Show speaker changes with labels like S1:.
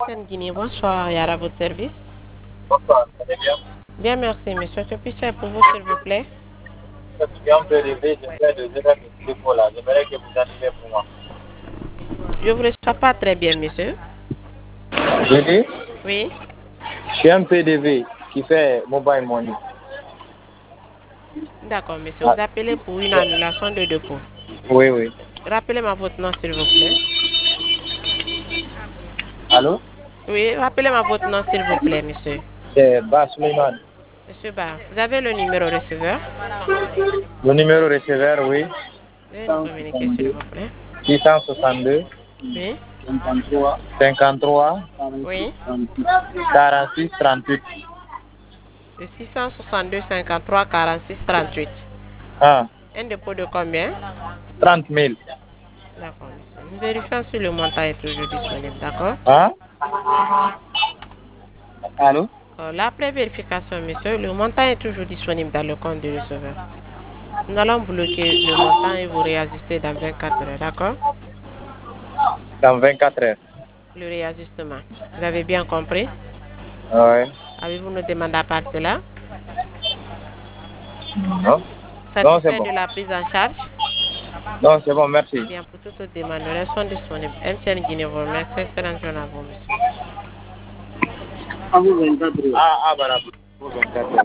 S1: Sen Guinée, bonsoir, Yara, à votre service.
S2: Bonsoir, ça va bien?
S1: Bien, merci, monsieur. Que puis-je faire pour vous, s'il vous plaît?
S2: Je suis un peu élevé, je pour là. J'aimerais que vous annulez pour moi.
S1: Je ne vous reçois pas très bien, monsieur.
S2: Je dis,
S1: Oui.
S2: je suis un PDV qui fait mobile money.
S1: D'accord, monsieur.
S2: Ah,
S1: Vous appelez pour une annulation de dépôt.
S2: oui, oui.
S1: Rappelez-moi votre nom, s'il vous plaît.
S2: Allô?
S1: Oui, rappelez-moi votre nom, s'il vous plaît, monsieur.
S2: C'est Bas Suleiman.
S1: Monsieur Ba, vous avez le numéro receveur?
S2: Le numéro receveur, oui.
S1: Veuillez nous communiquer, s'il vous plaît.
S2: 662
S1: Oui.
S2: 53
S1: Oui.
S2: 46 38.
S1: Le 662 53 46 38.
S2: Ah,
S1: Un dépôt de combien?
S2: 30 000.
S1: D'accord, monsieur. Nous vérifions si le montant est toujours disponible, d'accord?
S2: Hein? Allô?
S1: Après vérification, monsieur, le montant est toujours disponible dans le compte du receveur. Nous allons bloquer le montant et vous réajuster dans 24 heures, d'accord?
S2: Dans 24 heures.
S1: Le réajustement. Vous avez bien compris?
S2: Ouais.
S1: Avez-vous une demande à part cela?
S2: Non? Non, c'est
S1: Satisfait
S2: bon.
S1: de la prise en charge?
S2: Non, c'est bon, merci.
S1: Bien, pour toute autre demande, nous restons disponibles. MTN Guinée vous remercie. Excellente journée à vous, monsieur.
S2: Ah, voilà. 24 heures.